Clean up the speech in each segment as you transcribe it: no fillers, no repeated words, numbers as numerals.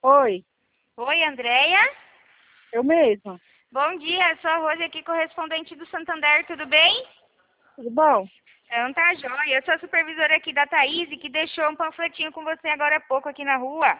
Oi, Oi, Andréia. eu mesma. Bom dia, sou a Rose aqui, correspondente do Santander, tudo bem? Tudo bom? Então tá jóia, eu sou a supervisora aqui da Thaís, que deixou um panfletinho com você agora há pouco aqui na rua.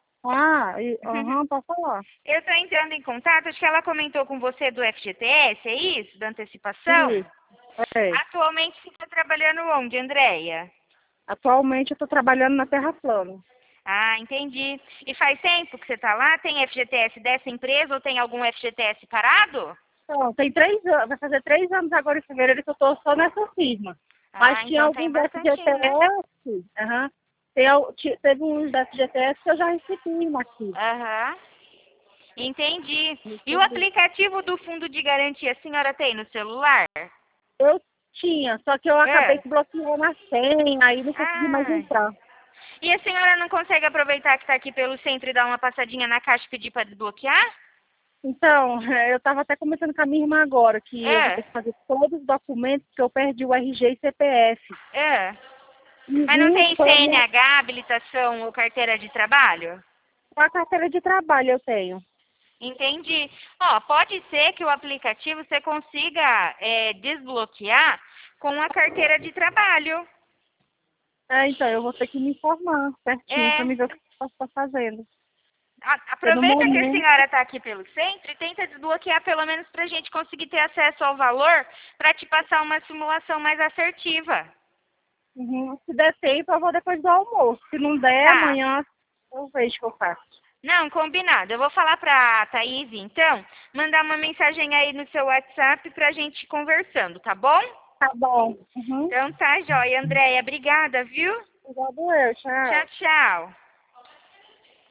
Pode falar. Eu estou entrando em contato, acho que ela comentou com você do FGTS, é isso? Da antecipação? Isso, é. Atualmente você está trabalhando onde, Andréia? Atualmente eu estou trabalhando na Terra Plana. Ah, entendi. E faz tempo que você está lá? Tem FGTS dessa empresa ou tem algum FGTS parado? Então, tem 3 anos, vai fazer 3 anos agora em fevereiro que eu estou só nessa firma. Mas Ah, tinha então tem alguns bastantinho, né? FGTS, teve uns FGTS que eu já recebi aqui. Aham. Entendi. E o Entendi. aplicativo do fundo de garantia a senhora tem no celular? Eu tinha, só que eu acabei É. que bloqueando a senha, aí não consegui mais Ah. entrar. E a senhora não consegue aproveitar que está aqui pelo centro e dar uma passadinha na caixa e pedir para desbloquear? Então, eu estava até comentando com a minha irmã agora que eu vou ter É. que fazer todos os documentos que eu perdi o RG e CPF. É. Mas não Uhum, tem foi a minha CNH, habilitação ou carteira de trabalho? a carteira de trabalho eu tenho. Entendi. Ó, pode ser que o aplicativo você consiga desbloquear com a carteira de trabalho. Então, eu vou ter que me informar certinho para É. me ver o que eu posso estar fazendo. Porque no Aproveita que a momento, senhora está aqui pelo centro e tenta desbloquear pelo menos para a gente conseguir ter acesso ao valor para te passar uma simulação mais assertiva. se der tempo, eu vou depois do almoço. Se não der, Tá. amanhã eu vejo o que eu faço. Não, combinado. Eu vou falar para a Thaís, então, mandar uma mensagem aí no seu WhatsApp para a gente ir conversando, tá bom? Tá bom. Uhum. Então tá, joia. Andréia, obrigada, viu? Obrigado eu, Tchau, tchau. tchau.